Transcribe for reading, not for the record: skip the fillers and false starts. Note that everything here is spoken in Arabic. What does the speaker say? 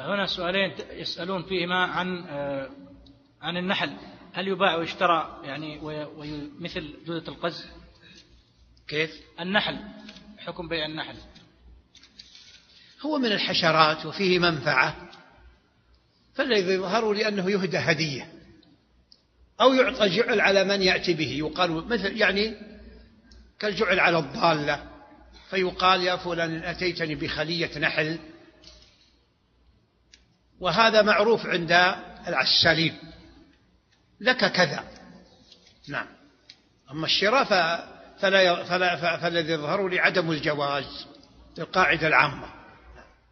هنا سؤالين يسألون فيهما عن النحل، هل يباع ويشترى يعني مثل جودة القز؟ كيف؟ النحل، حكم بيع النحل. هو من الحشرات وفيه منفعة، فالذي يظهر لأنه يهدى هدية أو يعطى جعل على من يأتي به، يقال مثل يعني كالجعل على الضالة، فيقال يا فلان إن أتيتني بخلية نحل، وهذا معروف عند العسالين لك كذا. نعم. أما الشراء فالذي يظهر لي عدم الجواز، القاعدة العامة.